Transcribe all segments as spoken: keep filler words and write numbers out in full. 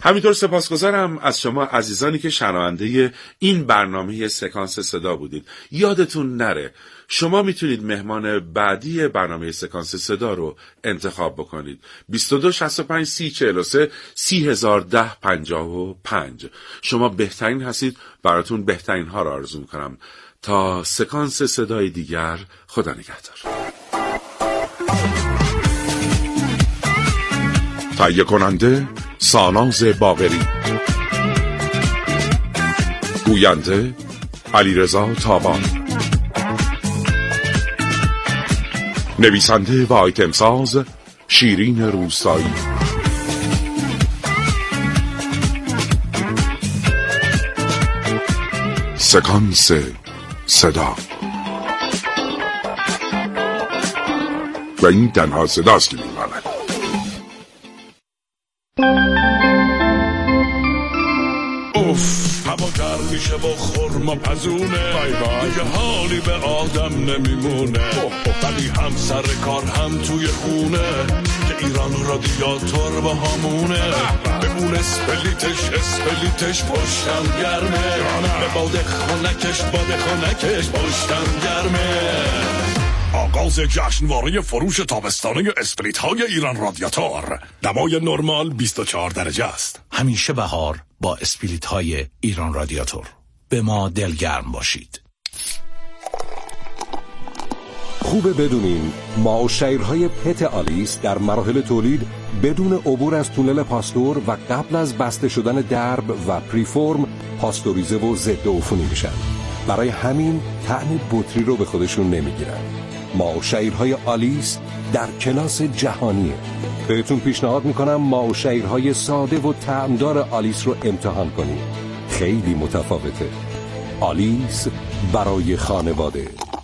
همینطور سپاسگزارم از شما عزیزانی که شنونده این برنامه سکانس صدا بودید. یادتون نره شما میتونید مهمان بعدی برنامه سکانس صدا رو انتخاب بکنید. بیست و دو شصت و پنج سی چهل و سه سی هزار ده پنجاه و پنج. شما بهترین هستید، براتون بهترین ها رو آرزو میکنم. تا سکانس صدای دیگر، خدا نگهدار. تهیه کننده ساناز باقری، گوینده علیرضا تابان، نویسنده و آیتم ساز شیرین روستایی. سکانس صدا. و این تنها صداست که میماند. اوف هوا گرم میشه با خورما پزونه، دیگه حالی به آدم نمیمونه، ولی هم سر کار هم توی خونه که ایران رادیاتور با همونه. بمون اسپلیتش اسپلیتش پشتم گرمه، به باده خونکش باده خونکش پشتم گرمه. آغاز جشنواره فروش تابستانه اسپریت های ایران رادیاتور. دمای نرمال بیست و چهار درجه است. همیشه بهار با اسپریت های ایران رادیاتور. به ما دلگرم باشید. خوبه بدونین ما و شیرهای پت آلیس در مراحل تولید بدون عبور از تونل پاستور و قبل از بسته شدن درب و پریفورم پاستوریزه و ضد عفونی میشن. برای همین طعم بطری رو به خودشون نمیگیرن. ما و شیرهای آلیس در کلاس جهانیه. بهتون پیشنهاد میکنم ما و شیرهای ساده و طعمدار آلیس رو امتحان کنید. خیلی متفاوته. آلیس برای خانواده.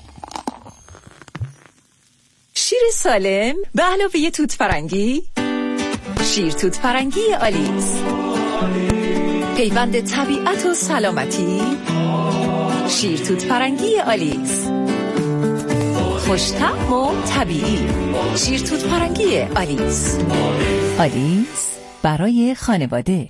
شیر سالم به علاوه توت فرنگی. شیر توت فرنگی آلیس، پیوند طبیعت و سلامتی. شیر توت فرنگی آلیس، خوش‌طعم و طبیعی. شیر توت فرنگی آلیس. آلیس برای خانواده.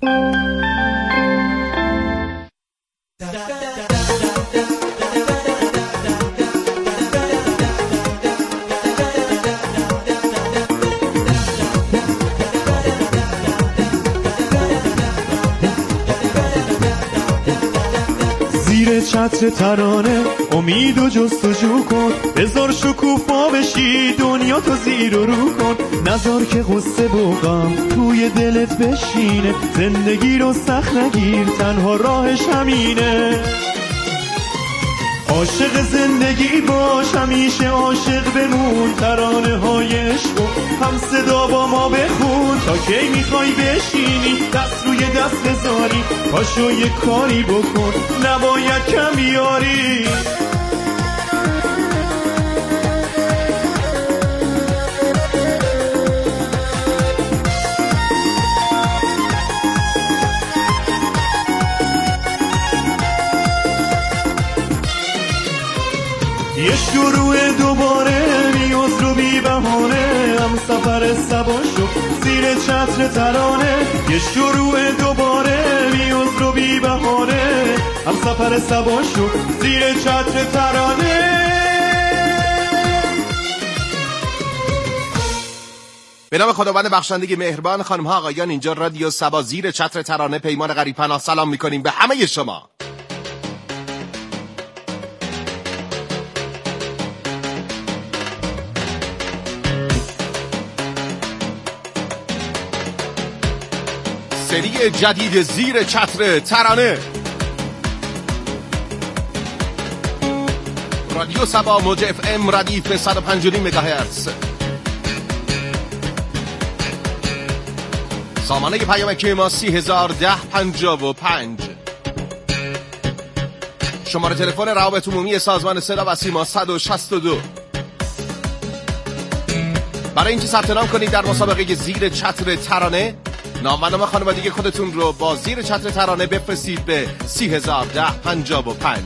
زیر چتر ترانه امید و جستجو کن، بذار شکوفا بشی دنیا تو زیر و رو کن، نذار که غصه و غم توی دلت بشینه، زندگی رو سخت نگیر تنها راهش همینه. عاشق زندگی باش همیشه عاشق بمون، ترانه های عشق هم صدا با ما بخون. تا کی میخوای بشینی دست روی دست بذاری، پاشو یه کاری بکن نباید کم بیاری. یه شروع دوباره نیاز رو بی بهانه، هم سفر سبا شو زیر چتر ترانه. یه شروع دوباره نیاز رو بی بهانه، هم سفر سبا شو زیر چتر ترانه. به نام خداوند بخشنده مهربان. خانم ها آقایان، اینجا رادیو سبا زیر چتر ترانه. پیمان غریب پناه سلام میکنیم به همه شما. سری جدید زیر چتر ترانه. رادیو سبا موج اف ام ردیف صد و پنج و نیم مگاهرتز. سامانه پیامکی ما سی هزار ده پنجاه و پنج. شماره تلفن روابط عمومی سازمان صدا و سیما صد و شصت و دو. برای اینکه ثبت نام کنید در مسابقه زیر چتر ترانه، نام و نام خانوادگی خودتون رو با زیر چتر ترانه بفرستید به سی هزار ده پنجاه و پنج.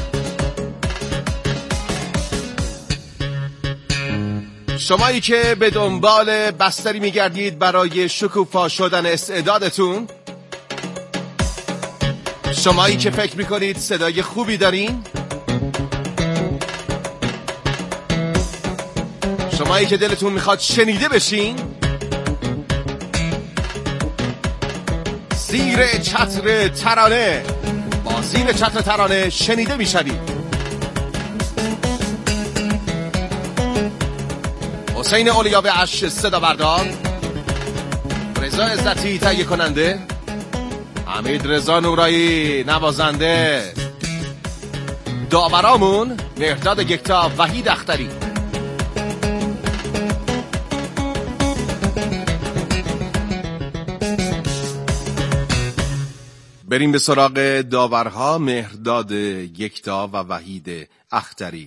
شمایی که به دنبال بستری میگردید برای شکوفا شدن استعدادتون، شمایی که فکر میکنید صدای خوبی دارین، شمایی که دلتون میخواد شنیده بشین، زیر چتر ترانه، با زیر چتر ترانه شنیده میشوید. حسین اولیابه‌اش صدا بردار، رضا عزتی تهیه کننده، حمید رضا نورایی نوازنده، داورامون مهرداد یکتا، وحید اختری. بریم به سراغ داورها، مهرداد یکتا و وحید اختری.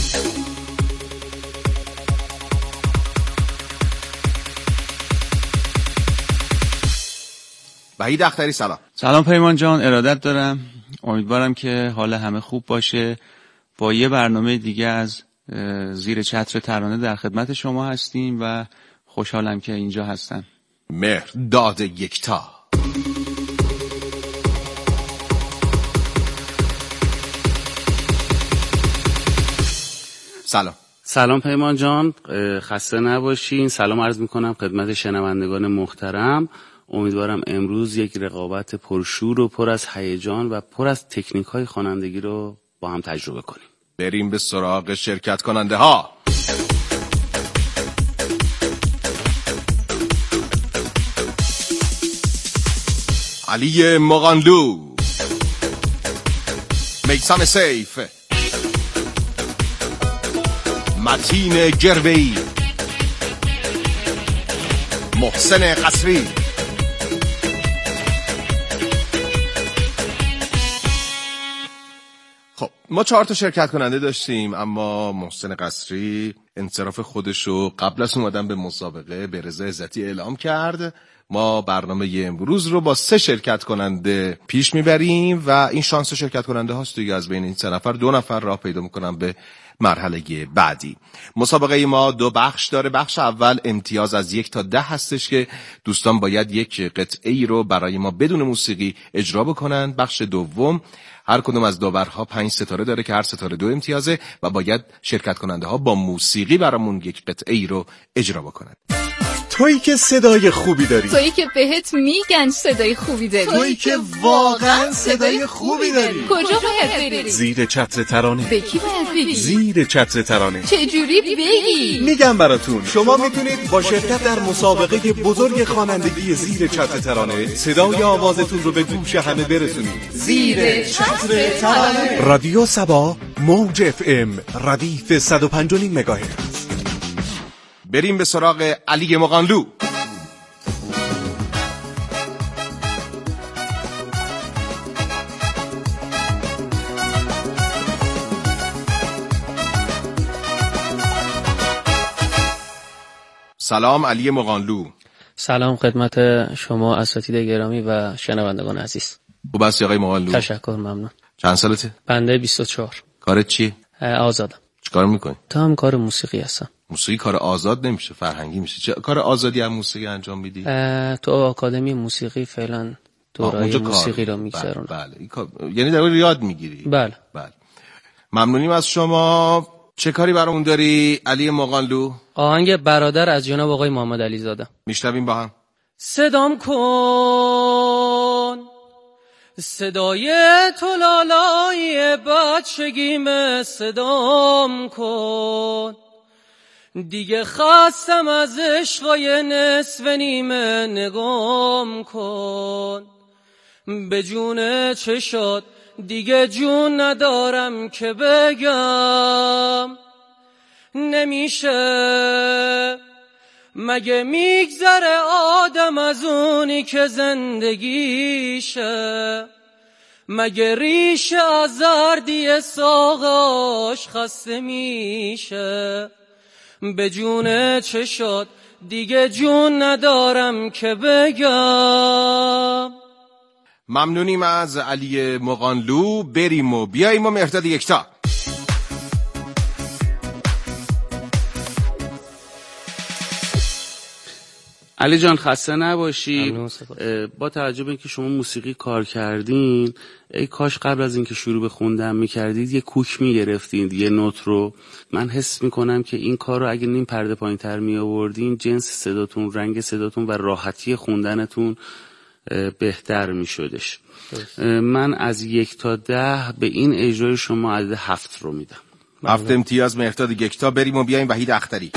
وحید اختری سلام. سلام پیمان جان، ارادت دارم. امیدوارم که حال همه خوب باشه. با یه برنامه دیگه از زیر چتر ترانه در خدمت شما هستیم و خوشحالم که اینجا هستم. مهرداد یکتا. سلام. سلام پیمان جان، خسته نباشین. سلام عرض میکنم خدمت شنوندگان محترم. امیدوارم امروز یک رقابت پرشور و پر از هیجان و پر از تکنیک های خوانندگی رو با هم تجربه کنیم. بریم به سراغ شرکت کننده ها. علی مغانلو، میثم سیف، متین گروی، محسن قصری. خب ما چهار تا شرکت کننده داشتیم، اما محسن قصری انصراف خودشو قبل از اومدن به مسابقه به رضا عزتی اعلام کرد. ما برنامه امروز رو با سه شرکت کننده پیش میبریم و این شانس شرکت کننده هاست دیگه. از بین این سه نفر دو نفر راه پیدا میکنن به مرحله بعدی. مسابقه ما دو بخش داره. بخش اول امتیاز از یک تا ده هستش که دوستان باید یک قطعه ای رو برای ما بدون موسیقی اجرا بکنن. بخش دوم هر کدوم از داورها پنج ستاره داره که هر ستاره دو امتیازه و باید شرکت کننده ها با موسیقی برامون یک قطعه ای رو اجرا بکنن. تویی که صدای خوبی داری، تویی که بهت میگن صدای خوبی داری، تویی که واقعا صدای خوبی داری. کجا باید بری؟ زیر چتر ترانه. به کی باید بگی؟ زیر چتر ترانه. چجوری بگی؟ میگم براتون. شما میتونید با شرکت در مسابقه بزرگ خوانندگی زیر چتر ترانه صدای آوازتون رو به گوش همه برسونید. زیر چتر ترانه. رادیو سبا، موج اف ام، ردیف صد و پنج و نیم مگاهرتز. بریم به سراغ علی مغانلو. سلام علی مغانلو. سلام خدمت شما اساتید گرامی و شنوندگان عزیز. خوب هستی آقای مغانلو؟ تشکر، ممنون. چند سالته؟ بنده بیست و چهار. کارت چیه؟ آزادم. چیکار میکنی؟ تا هم کار موسیقی هستم. موسیقی کار آزاد نمیشه، فرهنگی میشه. چه کار آزادی هم موسیقی انجام میدی؟ تو آکادمی موسیقی فعلا دورای موسیقی رو میگذرونم. بله, بله. یعنی در یاد میگیری؟ بله. بله. ممنونیم از شما. چه کاری برامون داری علی مغانلو؟ آهنگ برادر از جناب آقای محمد علی زاده. میشنویم با هم. صدام کن صدای تو لالای بچگیم، صدام کن دیگه خستم از عشقای نصف نیمه، نگام کن به جون چشات دیگه جون ندارم که بگم نمیشه. مگه میگذره آدم از اونی که زندگیشه؟ مگه ریشه از زردی ساقاش خسته میشه؟ به جون چشات دیگه جون ندارم که بگم. ممنونیم از علی مغانلو. بریم و بیاییم و مهرداد یکتا. علی جان خسته نباشی. با توجه به اینکه شما موسیقی کار کردین، ای کاش قبل از اینکه شروع به خوندن میکردید یه کوک میگرفتید، یه نوت رو. من حس میکنم که این کار رو اگه نیم پرده پایین تر می آوردین، جنس صداتون، رنگ صداتون و راحتی خوندنتون بهتر میشدش. من از یک تا ده به این اجرای شما عدد هفت رو میدم. هفت امتیاز مهرداد یکتا. بریم و بیایم وحید اختری.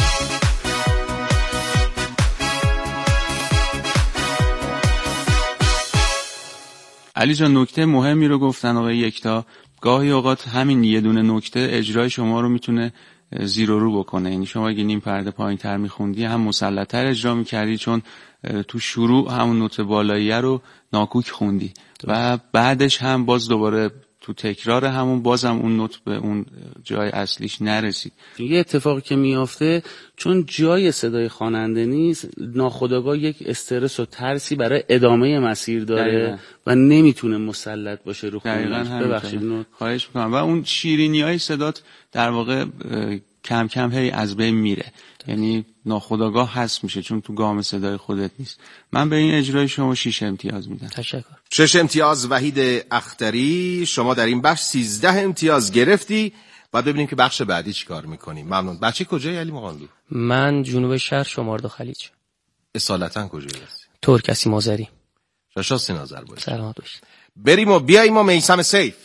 علی جان نکته مهمی رو گفتن آقای یکتا. گاهی اوقات همین یه دونه نکته اجرای شما رو میتونه زیر و رو بکنه. یعنی شما اگه نیم پرده پایین تر میخوندی هم مسلط‌تر اجرا میکردی، چون تو شروع همون نوت بالایی رو ناکوک خوندی و بعدش هم باز دوباره تو تکرار همون بازم اون نوت به اون جای اصلیش نرسید. یه اتفاقی که میافته چون جای صدای خواننده نیست، ناخودآگاه یک استرس و ترسی برای ادامه مسیر داره دقیقا. و نمیتونه مسلط باشه رو خوندنش. ببخشید نوت خواهش میکنم. و اون شیرینیای صدات در واقع کم کم هی از بین میره، یعنی ناخودآگاه حس میشه چون تو گام صدای خودت نیست. من به این اجرای شما شش امتیاز میدم. تشکر. شش امتیاز وحید اختری. شما در این بخش سیزده امتیاز گرفتی. بعد ببینیم که بخش بعدی چی کار میکنیم. ممنون. بچه کجایی علی مقانلو؟ من جنوب شهر شمارد و خلیج. اصالتا کجایی هستی؟ ترکسی مازری. شاشاسی نظر باید. سلامت باشید. بریم و بیاییم و میثم سیف.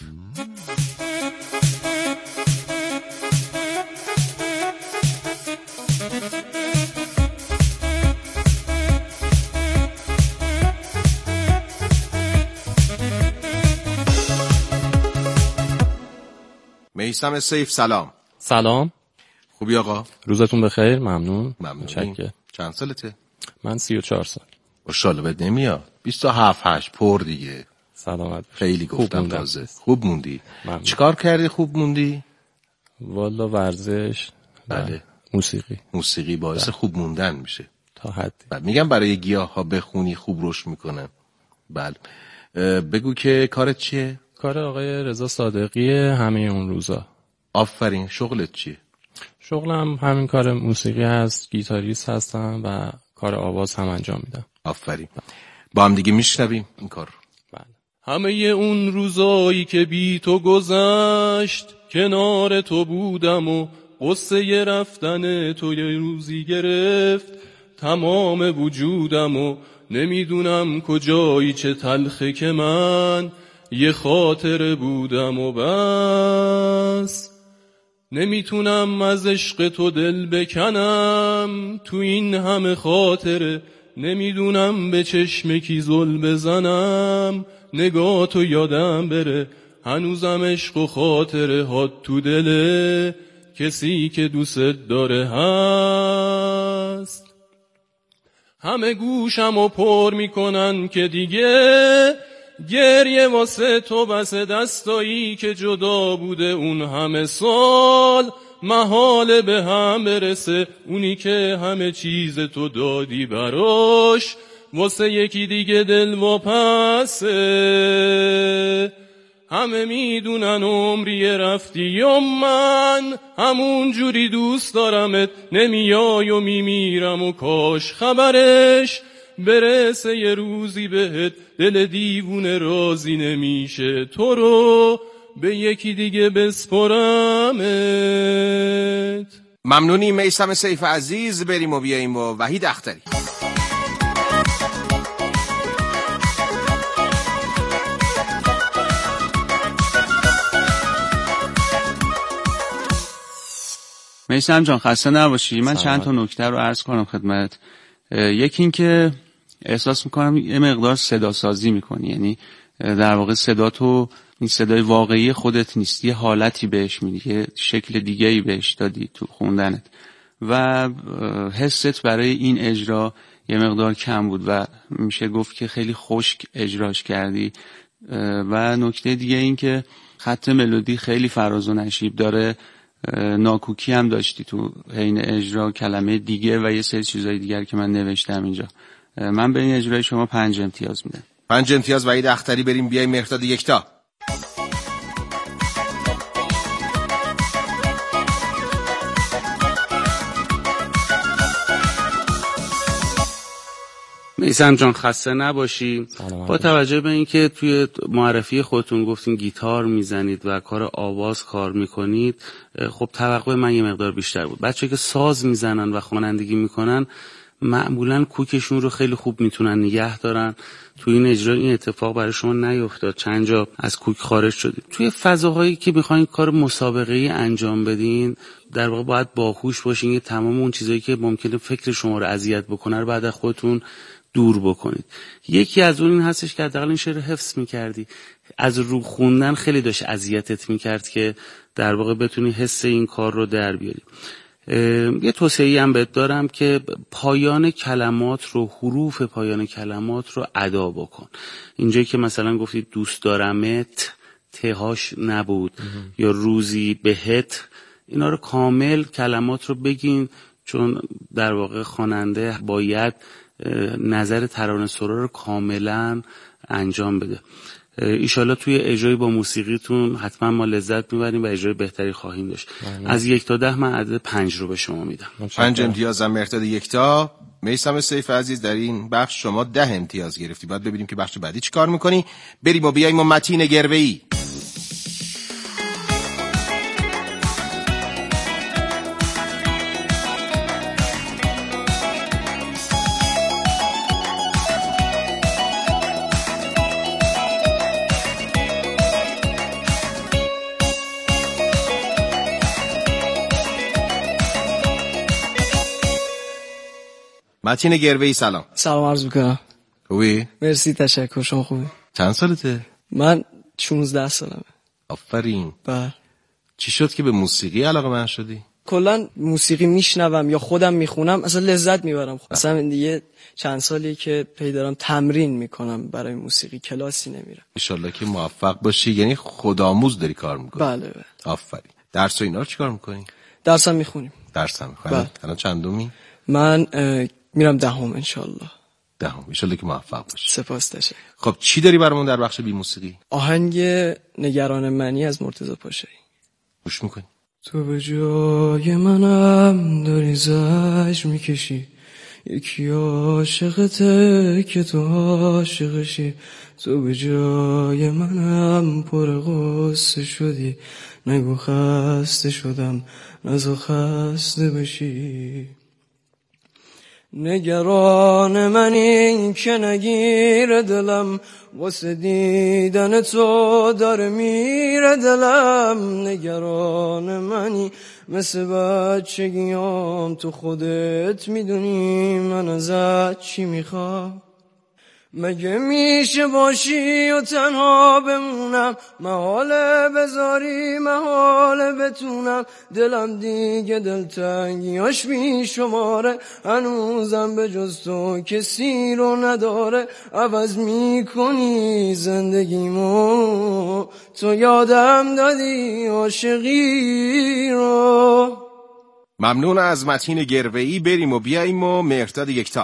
میثم سیف سلام. سلام. خوبی آقا؟ روزتون بخیر. ممنون. ممنون. چکه. چند سالته؟ من سی و چهار سال. ماشاءالله بهت نمیاد. بیست و هفت هشت پر دیگه. سلامت. خیلی گفتم تازه. خوب موندی. ممنون. چیکار کردی خوب موندی؟ والا ورزش. بله. موسیقی. موسیقی باعث بله. خوب موندن میشه. تا حدی. بعد میگم برای گیاها بخونی خوب رشد میکنن. بله. بگو که کارت چیه؟ کار آقای رضا صادقی همه اون روزا. آفرین. شغلت چیه؟ شغلم همین کار موسیقی هست، گیتاریست هستم و کار آواز هم انجام میدم. آفرین. با هم دیگه میشنویم این کار رو. بله. همه اون روزایی که بی تو گذشت، کنار تو بودم و قصه رفتن تو یه روزی گرفت تمام وجودم و نمیدونم کجایی چه تلخه که من یه خاطر بودم و بس. نمیتونم از عشق تو دل بکنم، تو این همه خاطره نمیدونم به چشم کی زل بزنم. نگاه تو یادم بره هنوزم عشق و خاطره هات تو دله کسی که دوست داره هست. همه گوشم و پر میکنن که دیگه گریه واسه تو بس دستایی که جدا بوده اون همه سال محاله به هم برسه. اونی که همه چیز تو دادی براش واسه یکی دیگه دل واپسه. همه میدونن عمری رفتی و من همون جوری دوست دارمت، نمیای و میمیرم و کاش خبرش برسه یه روزی بهت. دل دیوونه راضی نمیشه تو رو به یکی دیگه بسپرمت. ممنونی میثم سیف عزیز. بریم و بیاییم و وحید اختری. میثم جان خسته نباشی. من چند تا نکته رو عرض کنم خدمت. یکی این که احساس میکنم یه مقدار صدا سازی میکنی، یعنی در واقع صدا تو این صدای واقعی خودت نیست، یه حالتی بهش میدی، یه شکل دیگه‌ای بهش دادی تو خوندنت و حست برای این اجرا یه مقدار کم بود و میشه گفت که خیلی خشک اجراش کردی. و نکته دیگه این که خط ملودی خیلی فراز و نشیب داره، ناکوکی هم داشتی تو حین اجرا، کلمه دیگه و یه سری چیزای دیگر که من نوشتم اینجا. من به این اجرای شما پنج امتیاز میدم. پنج امتیاز وحید اختری. بریم بیای مهرداد یکتا. میثم جان خسته نباشی. با توجه به اینکه توی معرفی خودتون گفتین گیتار میزنید و کار آواز کار میکنید، خب توقع من یه مقدار بیشتر بود. بچه‌ها که ساز میزنن و خوانندگی میکنن معمولاً کوکشون رو خیلی خوب میتونن نگه دارن. توی این اجرا این اتفاق برای شما نیفتاد، چند جا از کوک خارج شدید. توی فضاهایی که میخواین کار مسابقه‌ای انجام بدین، در واقع باید باهوش باشین که تمام اون چیزایی که ممکنه فکر شما رو اذیت بکنه رو بعد از خودتون دور بکنید. یکی از اون این هستش که حداقل این شعر حفظ می‌کردی، از رو خوندن خیلی داشت اذیتت می‌کرد که در واقع بتونی حس این کار رو در بیاری. یه توصیه‌ای هم بهت دارم که پایان کلمات رو، حروف پایان کلمات رو ادا بکن. اینجایی که مثلا گفتید دوست دارمت، تهاش نبود یا روزی بهت، اینا رو کامل کلمات رو بگین، چون در واقع خواننده باید نظر ترانه سرا رو کاملا انجام بده. ایشالا توی اجرای با موسیقیتون حتما ما لذت میبریم و اجرای بهتری خواهیم داشت. از یک تا ده من عدد پنج رو به شما میدم. پنج امتیاز هم مرداد یکتا. میثم سیف عزیز در این بخش شما ده امتیاز گرفتی. باید ببینیم که بخش بعدی چی کار میکنی. بریم و بیاییم و متین گربه‌ای. متین گربه‌ای سلام. سلام عرض میکنم. خوبی؟ مرسی تشکر. شما خوبی؟ چند سالته؟ من شانزده سالمه. آفرین. بله. چی شد که به موسیقی علاقه من شدی؟ کلا موسیقی میشنوم یا خودم میخونم، اصلا لذت میبرم. اصلا دیگه چند سالیه که پی دارم تمرین میکنم برای موسیقی، کلاسی نمیرم. ان شاءالله که موفق باشی. یعنی خودآموز داری کار میکنی؟ بله بله. آفرین. درس و اینا رو چیکار میکنی؟ درس هم میخونیم. درس هم میخونی؟ الان چندمی؟ من میرم دهم ان شاءالله. دهم. ان شاءالله که موفق باشی. سپاس تشکر. خب چی داری برامون در بخش بی موسیقی؟ آهنگ نگران منی از مرتضی پاشایی. گوش میکنی؟ تو به جای منم داری زجر میکشی، یکی عاشقته که تو عاشقشی. تو به جای منم پر غصه شدی، نگو خسته شدم نزا خسته بشی. نگران منی که نگیر دلم، واسه دیدن تو داره میره دلم. نگران منی مثل بچگیام، تو خودت میدونی من ازت چی میخوام. مگه میشه باشی و تنها بمونم، محاله بذاری محاله بتونم. دلم دیگه دلتنگیاش بی شماره، هنوزم به جز تو کسی رو نداره. عوض میکنی زندگیمو، تو یادم دادی عاشقی رو. ممنون از متین گربه‌ای. بریم و بیاییم و مرداد یکتا.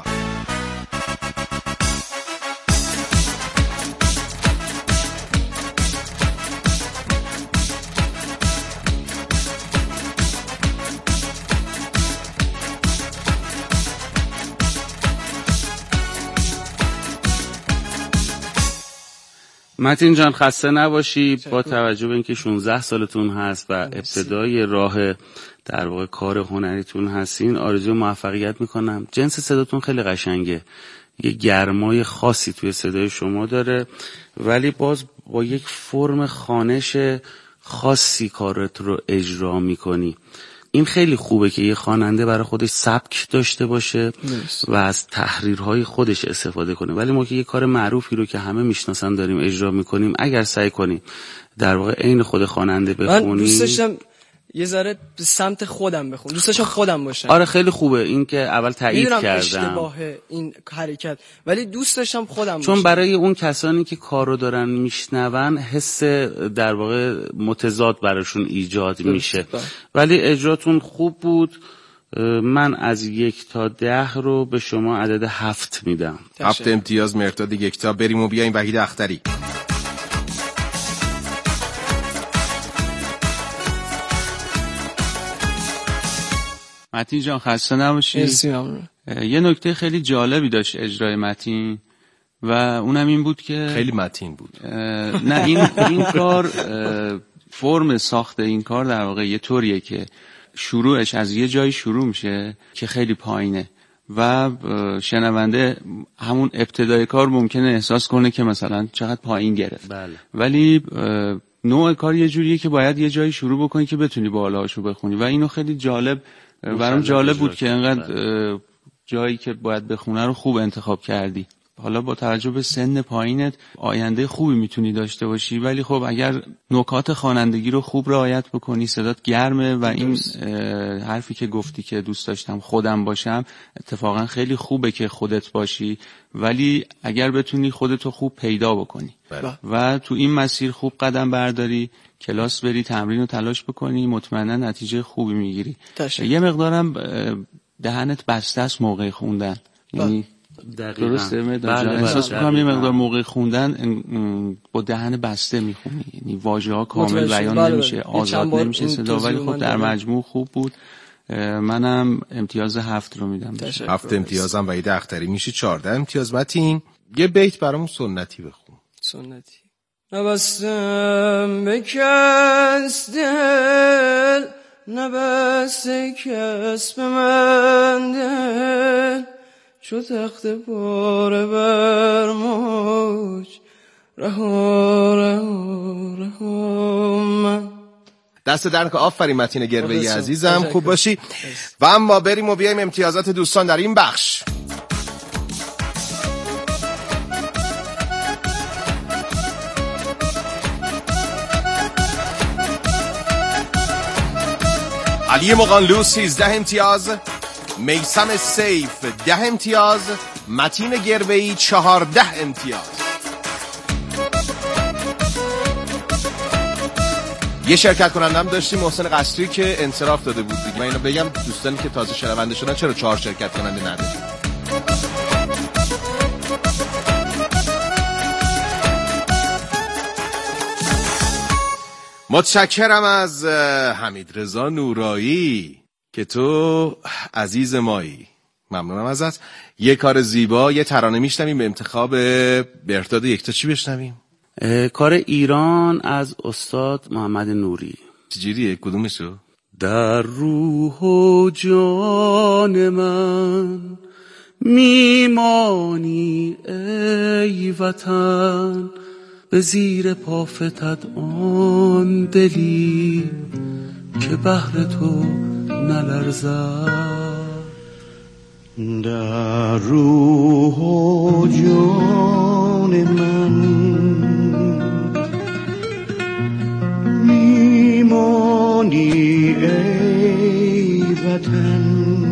متین جان خسته نباشی. با توجه به اینکه شانزده سالتون هست و ابتدای راه در واقع کار هنریتون هستین، آرزوی موفقیت میکنم. جنس صداتون خیلی قشنگه، یه گرمای خاصی توی صدای شما داره، ولی باز با یک فرم خوانش خاصی کارت رو اجرا میکنی. این خیلی خوبه که یه خواننده برای خودش سبک داشته باشه و از تحریرهای خودش استفاده کنه، ولی ما که یه کار معروفی رو که همه میشناسن داریم اجرا میکنیم، اگر سعی کنیم در واقع عین خود خواننده بخونیم. من دوست داشتم یه ذره به سمت خودم بخونم، دوست داشتم خودم باشم. آره خیلی خوبه این که اول تایید کردم. میدونم اشتباهه این حرکت، ولی دوست داشتم خودم چون باشم. برای اون کسانی که کارو دارن میشنون حس در واقع متضاد براشون ایجاد میشه، ولی اجراتون خوب بود. من از یک تا ده رو به شما عدد هفت میدم. هفت امتیاز مرداد یکتا. بریم و بیاییم وحید اختری. متین جان خسته نباشی. مرسی ممنون. یه نکته خیلی جالبی داشت اجرای متین و اونم این بود که خیلی متین بود. نه این این کار فرم ساخت این کار در واقع یه طوریه که شروعش از یه جایی شروع میشه که خیلی پایینه و شنونده همون ابتدای کار ممکنه احساس کنه که مثلا چقدر پایین گرفت. بله. ولی نوع کار یه جوریه که باید یه جایی شروع بکنی که بتونی بالاشو بخونی و اینو خیلی جالب برام جالب بود که انقدر جایی که باید بخونه رو خوب انتخاب کردی. حالا با توجه به سن پایینت آینده خوبی میتونی داشته باشی، ولی خب اگر نکات خوانندگی رو خوب رعایت بکنی، صدات گرمه و این حرفی که گفتی که دوست داشتم خودم باشم، اتفاقا خیلی خوبه که خودت باشی، ولی اگر بتونی خودتو خوب پیدا بکنی بله. و تو این مسیر خوب قدم برداری، کلاس بری، تمرین رو تلاش بکنی، مطمئنا نتیجه خوبی میگیری. یه مقدارم دهنت بسته است موقع خوندن، یعنی درسته مداد جان؟ احساس می‌کنم یه مقدار موقع خوندن با دهن بسته میخونی، یعنی واژه‌ها کامل بیان نمیشه، آزاد نمیشه صدا، ولی خب در مجموع خوب بود. منم امتیاز هفت رو میدم. هفت امتیازم وحید اختری میشه چهارده امتیاز. متین یه بیت برامون سنتی بخون. سنتی. نبستم به کس دل، نبسته کس به من دل، چو تخت پاره بر موج، رها رها رها من. دست در که آفرین متین گروهی عزیزم، خوب باشی. و اما بریم و بیایم امتیازات دوستان در این بخش. علی مقانلو سیزده امتیاز، میثم سیف ده امتیاز، متین گروهی چهارده امتیاز. یه شرکت کنندم داشتیم محسن قصری که انصراف داده بود دیگه. من اینو بگم دوستانی که تازه شنونده شدن چرا چهار شرکت کننده نداریم. متشکرم از حمیدرضا نورایی که تو عزیز مایی. ممنونم ازت. یه کار زیبا، یه ترانه میشنویم به انتخاب بهرداد یکتا. چی بشنویم؟ کار ایران از استاد محمد نوری. چجوریه؟ کدومشو؟ در روح و جان من میمانی ای وطن، به زیر پا فتد آن دلی که بهر تو نلرزد. در روح و جان من میمانی ای وطن،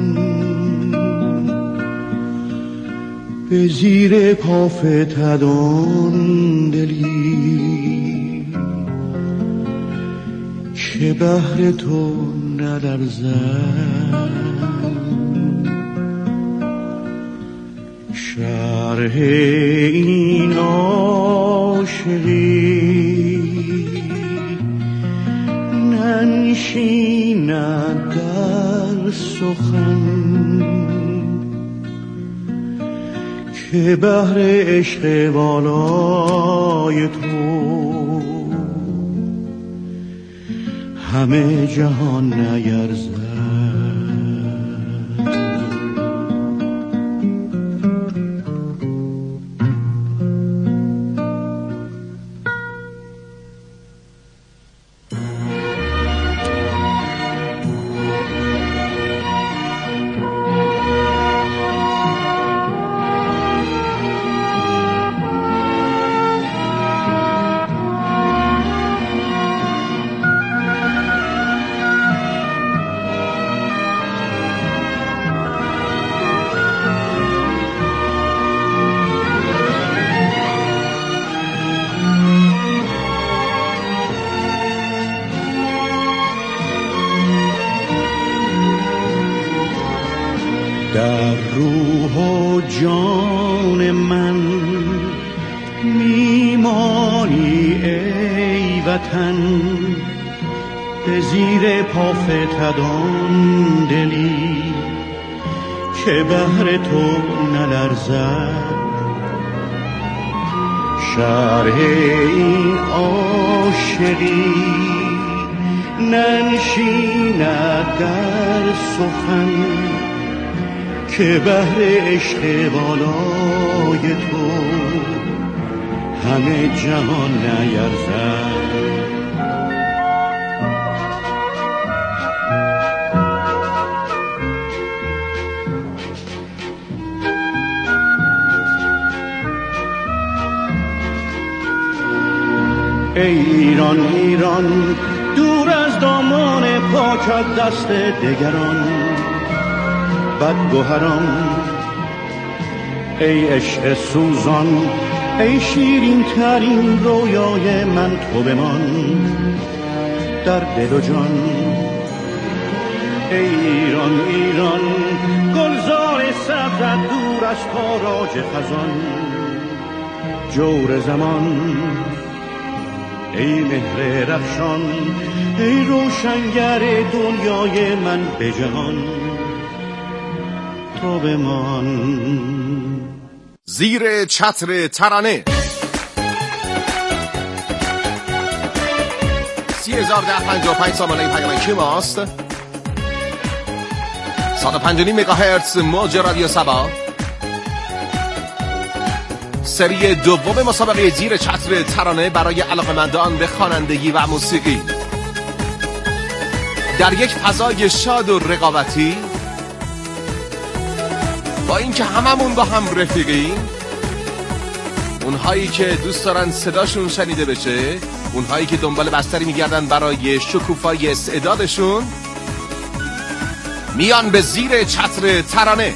به زیر پا فتد آن دلی که بهر تو نلرزد. شرح این عاشقی ننشیند در سخن، که بهر عشق والای تو همه جهان نیرزد. در روح و جان من میمانی ای وطن، به زیر پا فتدان دلی که بهر تو نلرزد، شرح این عاشقی ننشیند در سخن که بهر عشق بالای تو همه جهان نیرزد. ای ایران ایران دور از دامان پاکت دست دگران بدگوهران، ای عشق سوزان ای شیرین ترین رویای من تو بمان در دل و جان. ای ایران ایران گلزار سبزت دور از تاراج خزان جور زمان، ای مهر رخشان ای روشنگر دنیای من به جهان تو بمان. زیر چتر ترانه سی هزار ده پنجاه و پنج سامانه پیامکی ماست. صد و پنج و نیم مگاهرتز موج رادیو سبا. سری دوم مسابقه زیر چتر ترانه برای علاقه‌مندان به خوانندگی و موسیقی در یک فضای شاد و رقابتی، با اینکه هممون با هم رفیقیم. اونهایی که دوست دارن صداشون شنیده بشه، اونهایی که دنبال بستری میگردن برای شکوفایی استعدادشون، میان به زیر چتر ترانه.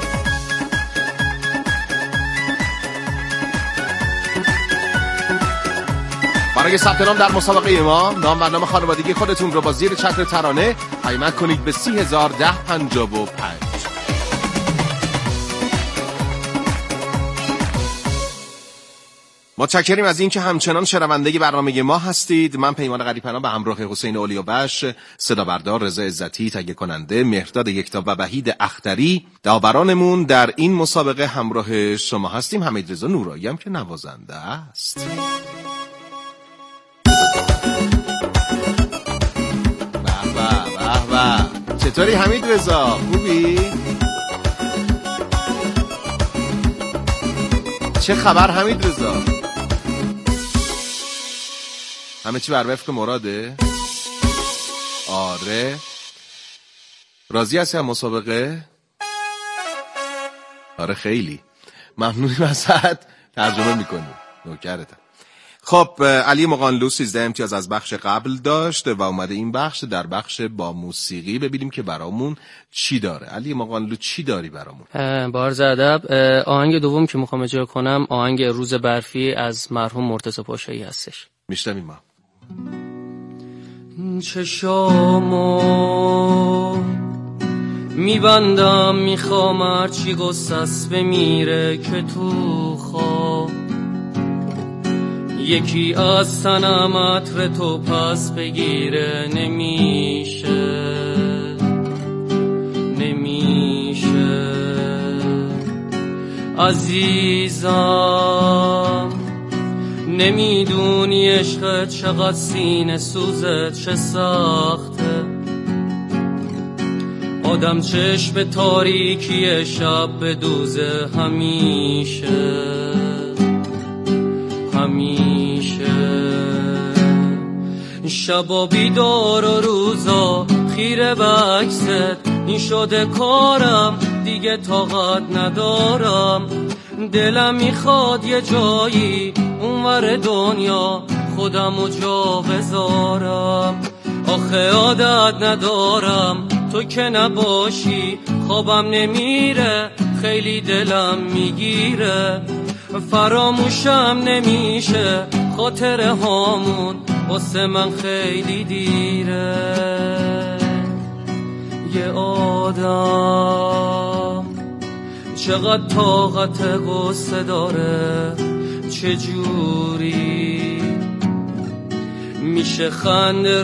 برای ثبت نام در مسابقه ما، نام و نام خانوادگی خودتون رو با زیر چتر ترانه پیامک کنید به سی هزار ده پنجاه و پنج. متشکریم از این که همچنان شنونده برنامه ما هستید. من پیمان غریب‌پناه به همراه حسین اولیابخش، صدا بردار رضا عزتی، تهیه کننده مهرداد یکتا و وحید اختری، داورانمون در این مسابقه همراه شما هستیم. حمید رضا نورایی هم که نوازنده است. به به به به. چطوری حمید رضا؟ خوبی؟ چه خبر حمید رضا؟ همه چی بر وفق مراده؟ آره. راضی هستی از مسابقه؟ آره خیلی ممنونیم ازت. ترجمه میکنیم، نوکرتم. خب علی مقانلو سیزده امتیاز از بخش قبل داشت و اومده این بخش در بخش با موسیقی ببینیم که برامون چی داره. علی مقانلو چی داری برامون؟ با عرض ادب، آهنگ دوم که میخوام اجرا کنم آهنگ روز برفی از مرحوم مرتضی پاشایی هستش. میشنویم ما. چشامو میبندم میخوام هرچی قصص بمیره که تو خواب یکی از تنم عطر تو پس بگیره. نمیشه نمیشه عزیزم، نمیدونی عشقت چقدر سینه سوزت چه سخته. آدم چشم تاریکی شب بدوزه همیشه همیشه. شبا بیدار و روزا خیره به عکست، این شده کارم دیگه طاقت ندارم. دلم میخواد یه جایی اونور دنیا خودمو جا بذارم. آخه عادت ندارم تو که نباشی خوابم نمیره، خیلی دلم میگیره. فراموشم نمیشه خاطره هامون، واسه من خیلی دیره. یه آدم چقدر طاقت قصه داره، چجوری میشه خنده